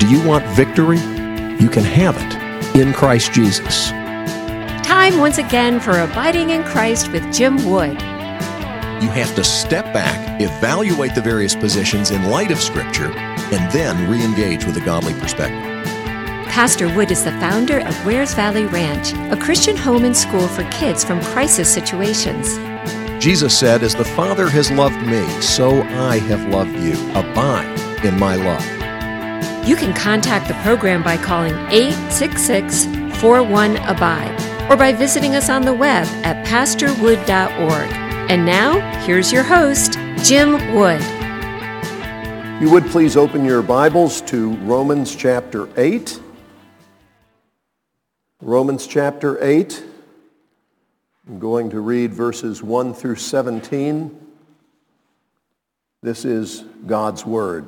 Do you want victory? You can have it in Christ Jesus. Time once again for Abiding in Christ with Jim Wood. You have to step back, evaluate the various positions in light of Scripture, and then re-engage with a godly perspective. Pastor Wood is the founder of Wares Valley Ranch, a Christian home and school for kids from crisis situations. Jesus said, "As the Father has loved me, so I have loved you. Abide in my love." You can contact the program by calling 866-41-ABIDE or by visiting us on the web at pastorwood.org. And now, here's your host, Jim Wood. You would please open your Bibles to Romans chapter 8. Romans chapter 8. I'm going to read verses 1 through 17. This is God's Word.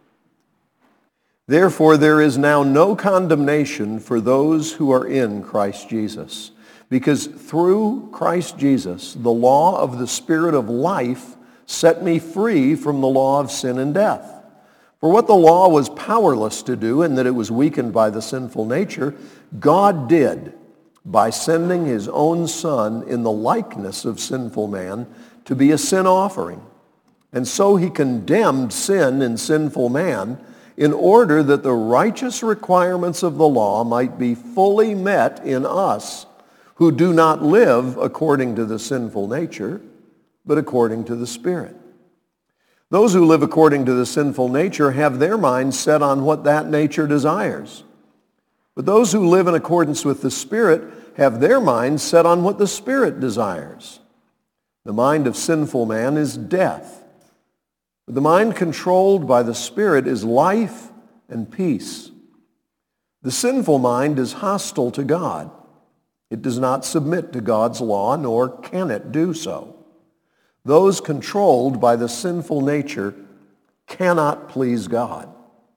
Therefore, there is now no condemnation for those who are in Christ Jesus, because through Christ Jesus, the law of the Spirit of life set me free from the law of sin and death. For what the law was powerless to do, in that it was weakened by the sinful nature, God did by sending his own Son in the likeness of sinful man to be a sin offering. And so he condemned sin in sinful man in order that the righteous requirements of the law might be fully met in us who do not live according to the sinful nature, but according to the Spirit. Those who live according to the sinful nature have their minds set on what that nature desires. But those who live in accordance with the Spirit have their minds set on what the Spirit desires. The mind of sinful man is death. But the mind controlled by the Spirit is life and peace. The sinful mind is hostile to God. It does not submit to God's law, nor can it do so. Those controlled by the sinful nature cannot please God.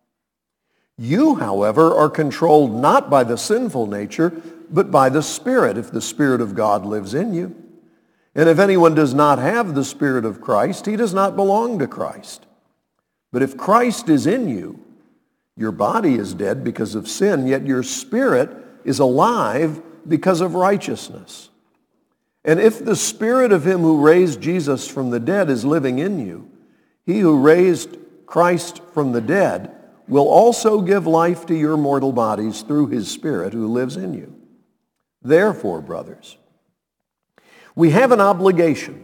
You, however, are controlled not by the sinful nature, but by the Spirit, if the Spirit of God lives in you. And if anyone does not have the Spirit of Christ, he does not belong to Christ. But if Christ is in you, your body is dead because of sin, yet your spirit is alive because of righteousness. And if the Spirit of him who raised Jesus from the dead is living in you, he who raised Christ from the dead will also give life to your mortal bodies through his Spirit who lives in you. Therefore, brothers, we have an obligation,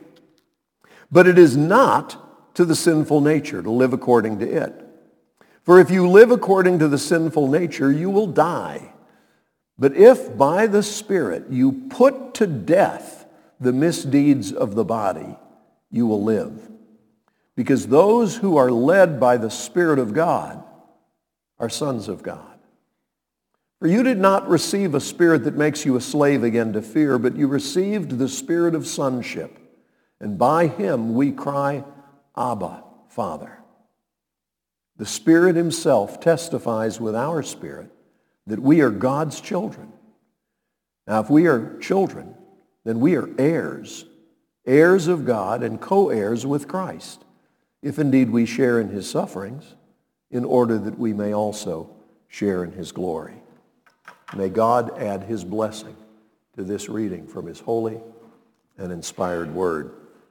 but it is not to the sinful nature to live according to it. For if you live according to the sinful nature, you will die. But if by the Spirit you put to death the misdeeds of the body, you will live. Because those who are led by the Spirit of God are sons of God. For you did not receive a spirit that makes you a slave again to fear, but you received the Spirit of sonship. And by him we cry, Abba, Father. The Spirit himself testifies with our spirit that we are God's children. Now, if we are children, then we are heirs, heirs of God and co-heirs with Christ, if indeed we share in his sufferings, in order that we may also share in his glory. May God add his blessing to this reading from his holy and inspired word.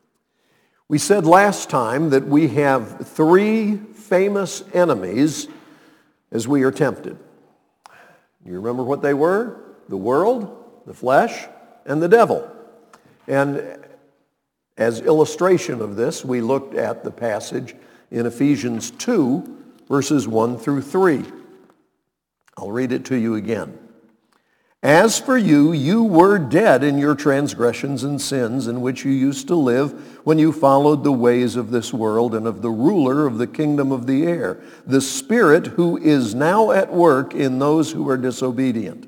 We said last time that we have three famous enemies as we are tempted. You remember what they were? The world, the flesh, and the devil. And as illustration of this, we looked at the passage in Ephesians 2, verses 1 through 3. I'll read it to you again. As for you, you were dead in your transgressions and sins in which you used to live when you followed the ways of this world and of the ruler of the kingdom of the air, the Spirit who is now at work in those who are disobedient.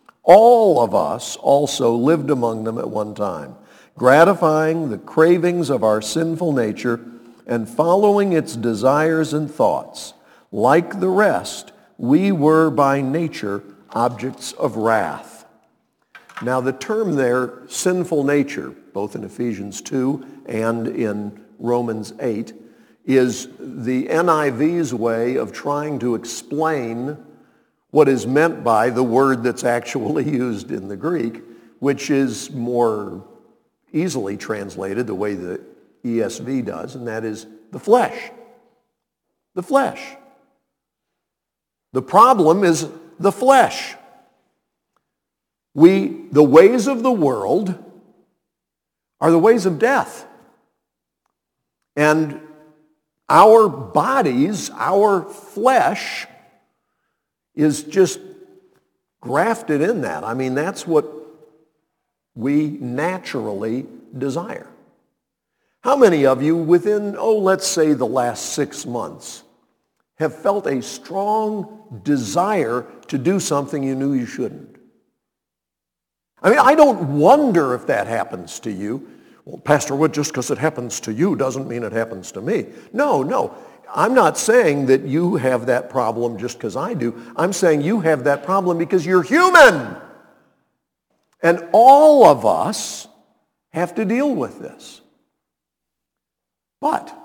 All of us also lived among them at one time, gratifying the cravings of our sinful nature and following its desires and thoughts. Like the rest, we were by nature objects of wrath. Now the term there, sinful nature, both in Ephesians 2 and in Romans 8, is the NIV's way of trying to explain what is meant by the word that's actually used in the Greek, which is more easily translated the way the ESV does, and that is the flesh. The flesh. The problem is the flesh. The ways of the world are the ways of death. And our bodies, our flesh, is just grafted in that. I mean, that's what we naturally desire. How many of you within, let's say the last 6 months, have felt a strong desire to do something you knew you shouldn't? I mean, I don't wonder if that happens to you. Well, Pastor Wood, just because it happens to you doesn't mean it happens to me. No. I'm not saying that you have that problem just because I do. I'm saying you have that problem because you're human. And all of us have to deal with this. But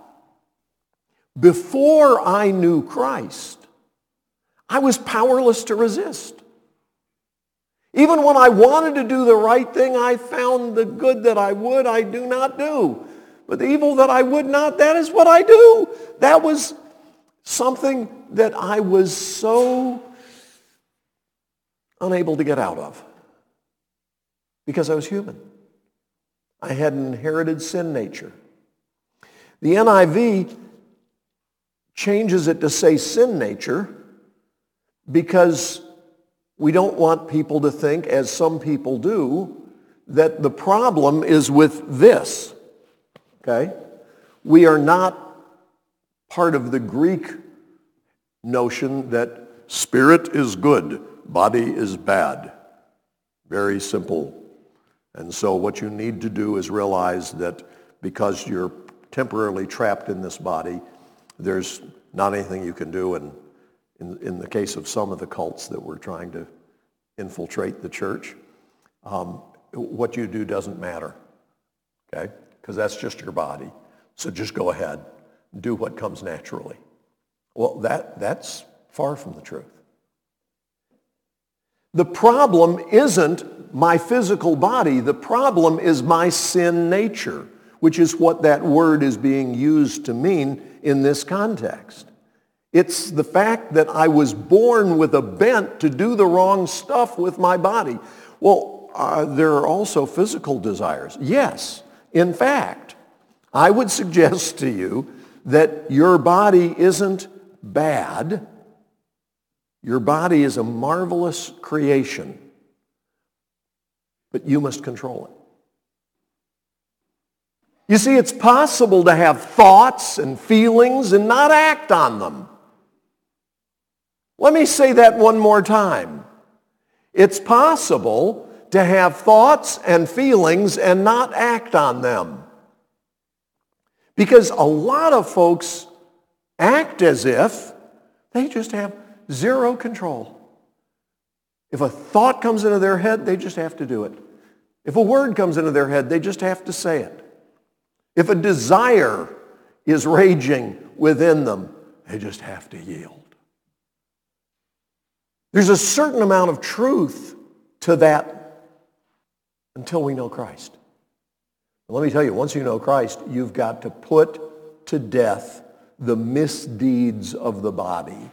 before I knew Christ, I was powerless to resist. Even when I wanted to do the right thing, I found the good that I would, I do not do. But the evil that I would not, that is what I do. That was something that I was so unable to get out of because I was human. I had an inherited sin nature. The NIV changes it to say sin nature because we don't want people to think, as some people do, that the problem is with this. Okay? We are not part of the Greek notion that spirit is good, body is bad. Very simple. And so what you need to do is realize that because you're temporarily trapped in this body, there's not anything you can do. And in the case of some of the cults that were trying to infiltrate the church, what you do doesn't matter, okay? Because that's just your body. So just go ahead, do what comes naturally. Well, that's far from the truth. The problem isn't my physical body. The problem is my sin nature, which is what that word is being used to mean in this context. It's the fact that I was born with a bent to do the wrong stuff with my body. Well, there are also physical desires. Yes, in fact, I would suggest to you that your body isn't bad. Your body is a marvelous creation, but you must control it. You see, it's possible to have thoughts and feelings and not act on them. Let me say that one more time. It's possible to have thoughts and feelings and not act on them. Because a lot of folks act as if they just have zero control. If a thought comes into their head, they just have to do it. If a word comes into their head, they just have to say it. If a desire is raging within them, they just have to yield. There's a certain amount of truth to that until we know Christ. Let me tell you, once you know Christ, you've got to put to death the misdeeds of the body.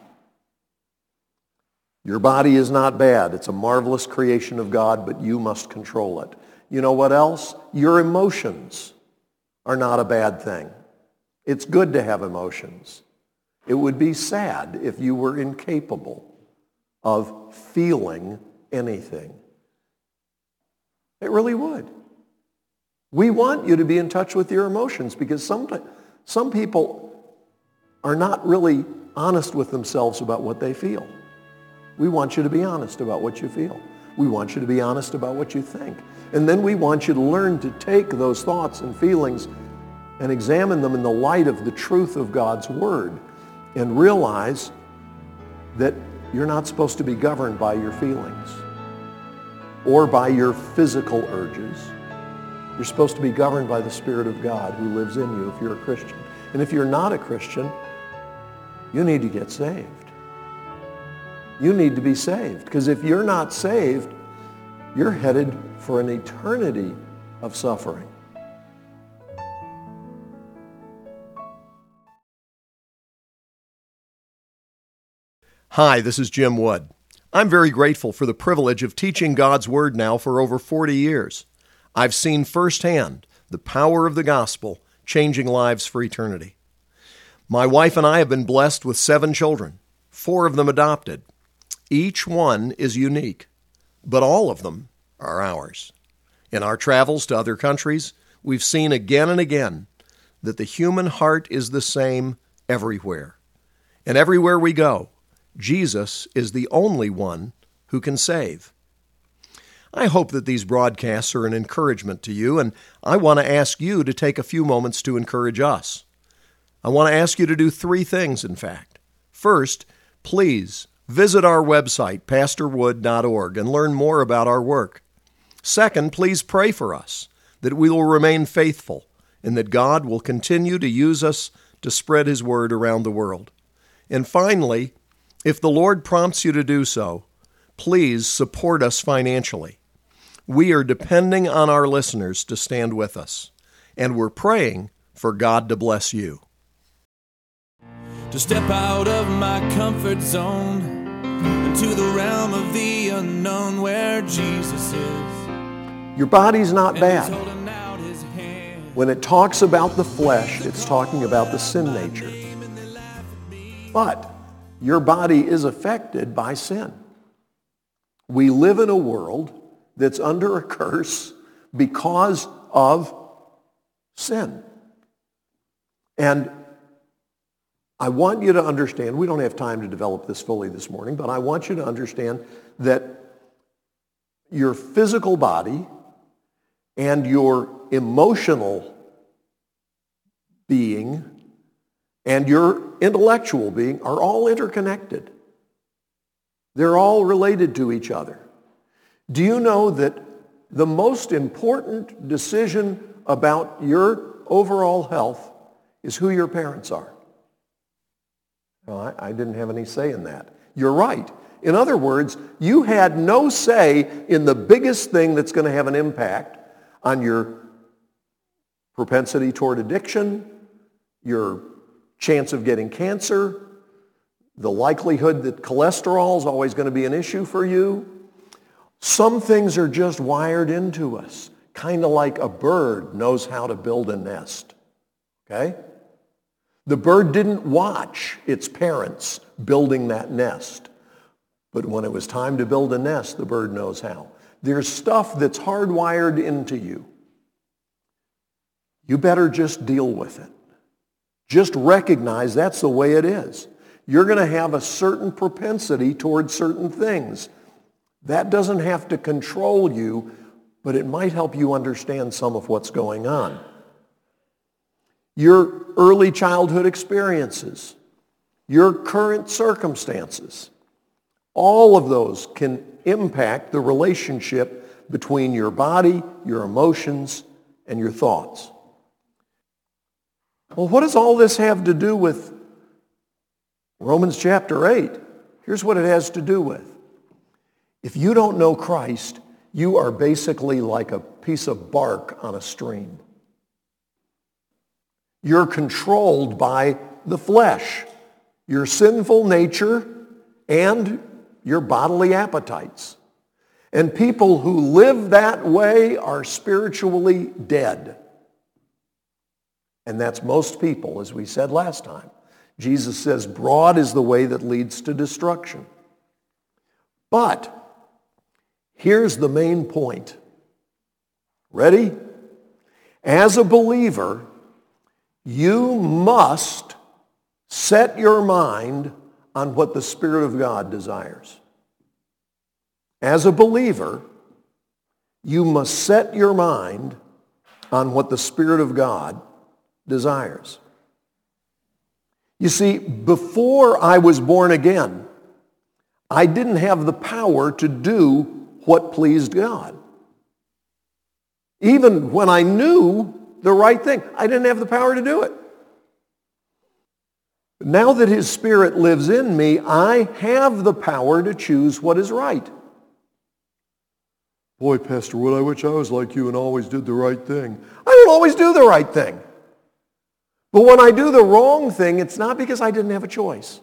Your body is not bad. It's a marvelous creation of God, but you must control it. You know what else? Your emotions are not a bad thing. It's good to have emotions. It would be sad if you were incapable of feeling anything. It really would. We want you to be in touch with your emotions because some people are not really honest with themselves about what they feel. We want you to be honest about what you feel. We want you to be honest about what you think. And then we want you to learn to take those thoughts and feelings and examine them in the light of the truth of God's Word and realize that you're not supposed to be governed by your feelings or by your physical urges. You're supposed to be governed by the Spirit of God who lives in you if you're a Christian. And if you're not a Christian, you need to get saved. You need to be saved, because if you're not saved, you're headed for an eternity of suffering. Hi, this is Jim Wood. I'm very grateful for the privilege of teaching God's Word now for over 40 years. I've seen firsthand the power of the gospel changing lives for eternity. My wife and I have been blessed with 7 children, 4 of them adopted. Each one is unique, but all of them are ours. In our travels to other countries, we've seen again and again that the human heart is the same everywhere. And everywhere we go, Jesus is the only one who can save. I hope that these broadcasts are an encouragement to you, and I want to ask you to take a few moments to encourage us. I want to ask you to do 3 things, in fact. First, please visit our website, pastorwood.org, and learn more about our work. Second, please pray for us, that we will remain faithful, and that God will continue to use us to spread His word around the world. And finally, if the Lord prompts you to do so, please support us financially. We are depending on our listeners to stand with us, and we're praying for God to bless you. To step out of my comfort zone into the realm of the unknown where Jesus is. Your body's not bad. When it talks about the flesh, it's talking about the sin nature. But your body is affected by sin. We live in a world that's under a curse because of sin. And I want you to understand, we don't have time to develop this fully this morning, but I want you to understand that your physical body and your emotional being and your intellectual being are all interconnected. They're all related to each other. Do you know that the most important decision about your overall health is who your parents are? Well, I didn't have any say in that. You're right. In other words, you had no say in the biggest thing that's going to have an impact on your propensity toward addiction, your chance of getting cancer, the likelihood that cholesterol is always going to be an issue for you. Some things are just wired into us, kind of like a bird knows how to build a nest. Okay? The bird didn't watch its parents building that nest. But when it was time to build a nest, the bird knows how. There's stuff that's hardwired into you. You better just deal with it. Just recognize that's the way it is. You're going to have a certain propensity towards certain things. That doesn't have to control you, but it might help you understand some of what's going on. Your early childhood experiences, your current circumstances, all of those can impact the relationship between your body, your emotions, and your thoughts. Well, what does all this have to do with Romans chapter 8? Here's what it has to do with. If you don't know Christ, you are basically like a piece of bark on a stream. You're controlled by the flesh, your sinful nature, and your bodily appetites. And people who live that way are spiritually dead. And that's most people, as we said last time. Jesus says, broad is the way that leads to destruction. But here's the main point. Ready? As a believer, you must set your mind on what the Spirit of God desires. As a believer, you must set your mind on what the Spirit of God desires. You see, before I was born again, I didn't have the power to do what pleased God. Even when I knew the right thing, I didn't have the power to do it. Now that his Spirit lives in me, I have the power to choose what is right. Boy, Pastor Wood, I wish I was like you and always did the right thing. I don't always do the right thing. But when I do the wrong thing, it's not because I didn't have a choice.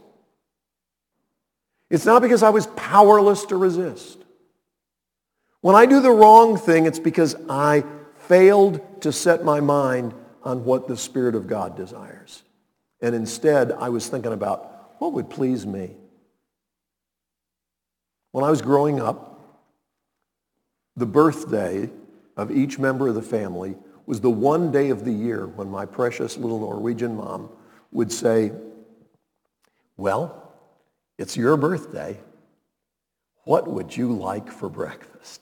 It's not because I was powerless to resist. When I do the wrong thing, it's because I failed to set my mind on what the Spirit of God desires. And instead, I was thinking about what would please me. When I was growing up, the birthday of each member of the family was the one day of the year when my precious little Norwegian mom would say, well, it's your birthday. What would you like for breakfast?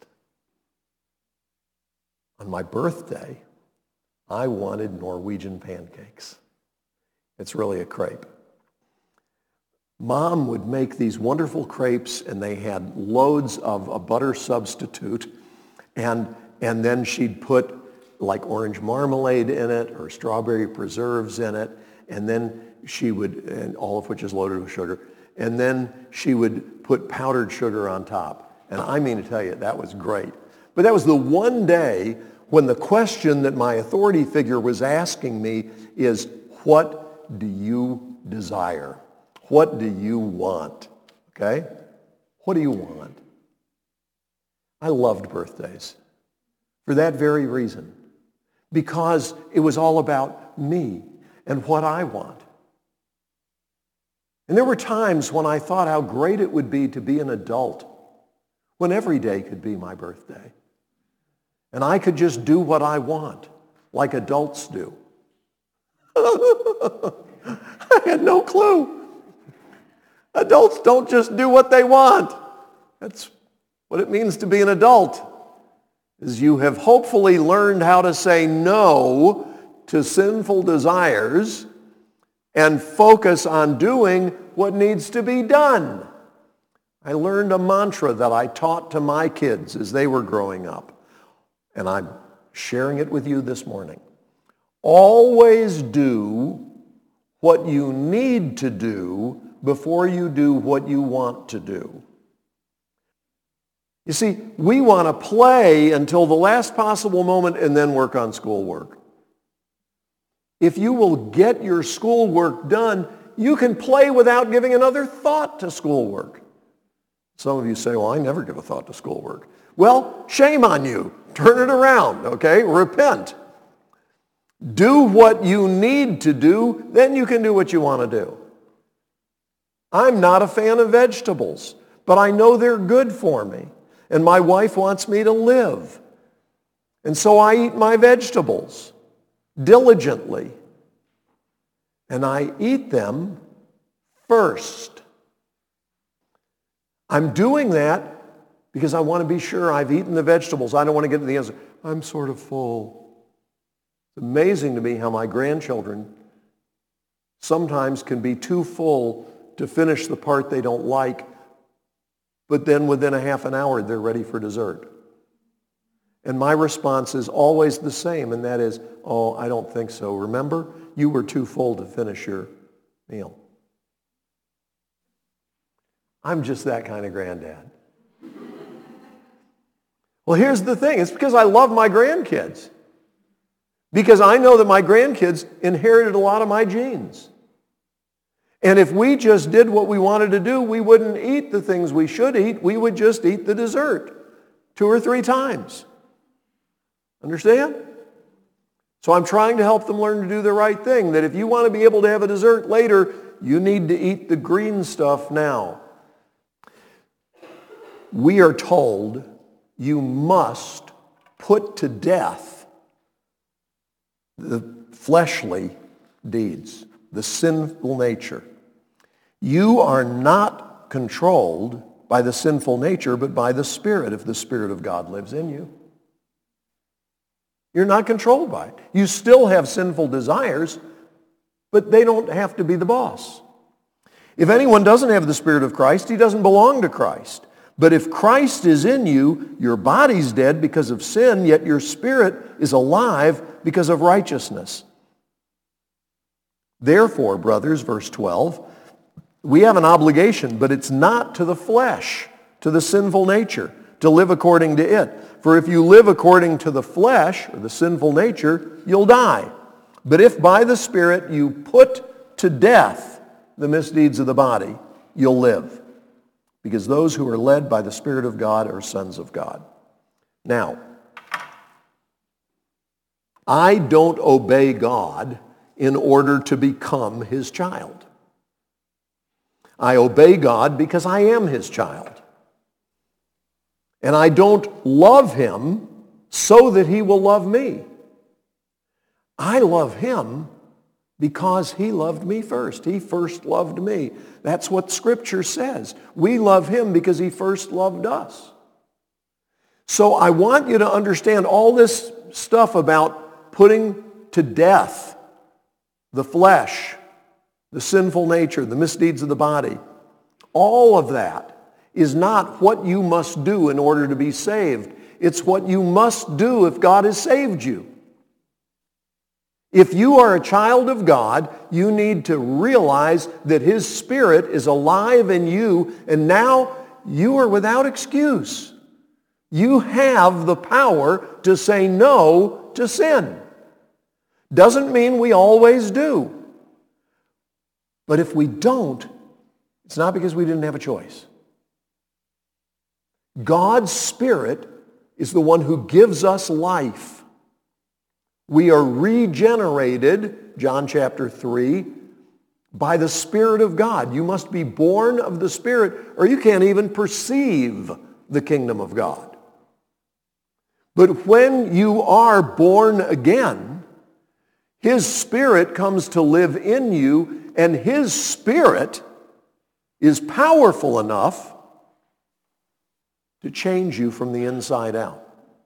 On my birthday, I wanted Norwegian pancakes. It's really a crepe. Mom would make these wonderful crepes, and they had loads of a butter substitute, and then she'd put like orange marmalade in it or strawberry preserves in it, and then she would, and all of which is loaded with sugar, and then she would put powdered sugar on top. And I mean to tell you, that was great. But that was the one day when the question that my authority figure was asking me is, what do you desire? What do you want? Okay? What do you want? I loved birthdays for that very reason, because it was all about me and what I want. And there were times when I thought how great it would be to be an adult, when every day could be my birthday. And I could just do what I want, like adults do. I had no clue. Adults don't just do what they want. That's what it means to be an adult, is you have hopefully learned how to say no to sinful desires and focus on doing what needs to be done. I learned a mantra that I taught to my kids as they were growing up, and I'm sharing it with you this morning. Always do what you need to do before you do what you want to do. You see, we want to play until the last possible moment and then work on schoolwork. If you will get your schoolwork done, you can play without giving another thought to schoolwork. Some of you say, well, I never give a thought to schoolwork. Well, shame on you. Turn it around, okay? Repent. Do what you need to do, then you can do what you want to do. I'm not a fan of vegetables, but I know they're good for me. And my wife wants me to live. And so I eat my vegetables diligently. And I eat them first. I'm doing that because I want to be sure I've eaten the vegetables. I don't want to get to the answer, I'm sort of full. It's amazing to me how my grandchildren sometimes can be too full to finish the part they don't like, but then within a half an hour they're ready for dessert. And my response is always the same, and that is, oh, I don't think so. Remember, you were too full to finish your meal. I'm just that kind of granddad. Well, here's the thing. It's because I love my grandkids. Because I know that my grandkids inherited a lot of my genes. And if we just did what we wanted to do, we wouldn't eat the things we should eat. We would just eat the dessert 2 or 3 times. Understand? So I'm trying to help them learn to do the right thing, that if you want to be able to have a dessert later, you need to eat the green stuff now. We are told you must put to death the fleshly deeds, the sinful nature. You are not controlled by the sinful nature, but by the Spirit, if the Spirit of God lives in you. You're not controlled by it. You still have sinful desires, but they don't have to be the boss. If anyone doesn't have the Spirit of Christ, he doesn't belong to Christ. But if Christ is in you, your body's dead because of sin, yet your spirit is alive because of righteousness. Therefore, brothers, verse 12, we have an obligation, but it's not to the flesh, to the sinful nature, to live according to it. For if you live according to the flesh, or the sinful nature, you'll die. But if by the Spirit you put to death the misdeeds of the body, you'll live. Because those who are led by the Spirit of God are sons of God. Now, I don't obey God in order to become his child. I obey God because I am his child. And I don't love him so that he will love me. I love him because he loved me first. He first loved me. That's what Scripture says. We love him because he first loved us. So I want you to understand all this stuff about putting to death the flesh, the sinful nature, the misdeeds of the body. All of that is not what you must do in order to be saved. It's what you must do if God has saved you. If you are a child of God, you need to realize that his Spirit is alive in you, and now you are without excuse. You have the power to say no to sin. Doesn't mean we always do. But if we don't, it's not because we didn't have a choice. God's Spirit is the one who gives us life. We are regenerated, John chapter 3, by the Spirit of God. You must be born of the Spirit, or you can't even perceive the kingdom of God. But when you are born again, his Spirit comes to live in you, and his Spirit is powerful enough to change you from the inside out.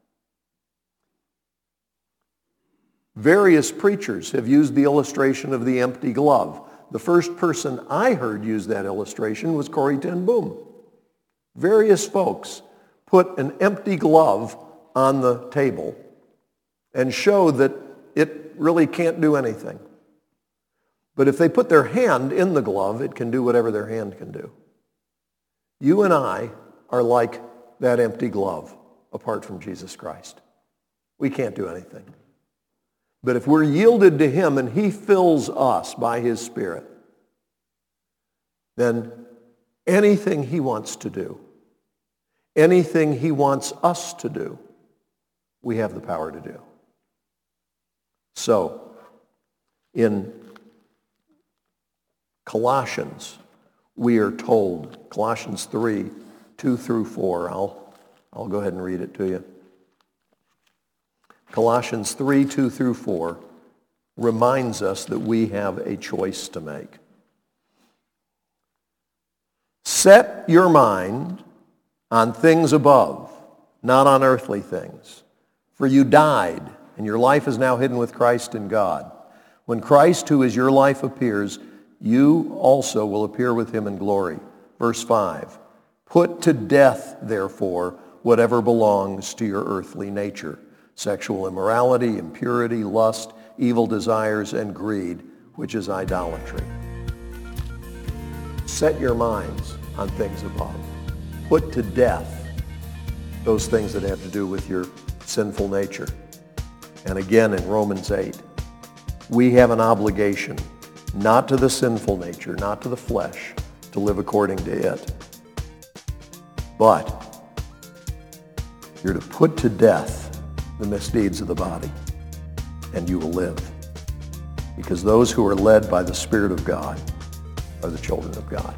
Various preachers have used the illustration of the empty glove. The first person I heard use that illustration was Corrie ten Boom. Various folks put an empty glove on the table and show that it really can't do anything. But if they put their hand in the glove, it can do whatever their hand can do. You and I are like that empty glove apart from Jesus Christ. We can't do anything. But if we're yielded to him and he fills us by his Spirit, then anything he wants to do, anything he wants us to do, we have the power to do. So, in Colossians, we are told, Colossians 3, 2 through 4, I'll go ahead and read it to you. Colossians 3, 2 through 4 reminds us that we have a choice to make. Set your mind on things above, not on earthly things. For you died, and your life is now hidden with Christ in God. When Christ, who is your life, appears, you also will appear with him in glory. Verse 5, put to death, therefore, whatever belongs to your earthly nature. Sexual immorality, impurity, lust, evil desires, and greed, which is idolatry. Set your minds on things above. Put to death those things that have to do with your sinful nature. And again in Romans 8, we have an obligation not to the sinful nature, not to the flesh, to live according to it. But you're to put to death the misdeeds of the body, and you will live. Because those who are led by the Spirit of God are the children of God.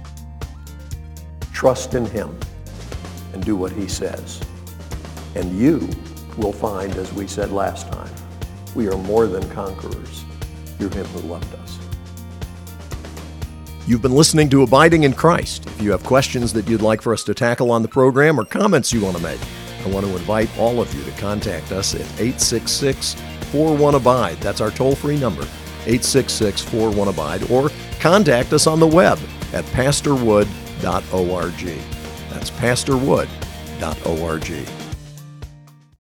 Trust in him and do what he says. And you will find, as we said last time, we are more than conquerors through him who loved us. You've been listening to Abiding in Christ. If you have questions that you'd like for us to tackle on the program or comments you want to make, I want to invite all of you to contact us at 866-41-ABIDE. That's our toll-free number, 866-41-ABIDE, or contact us on the web at pastorwood.org. That's pastorwood.org.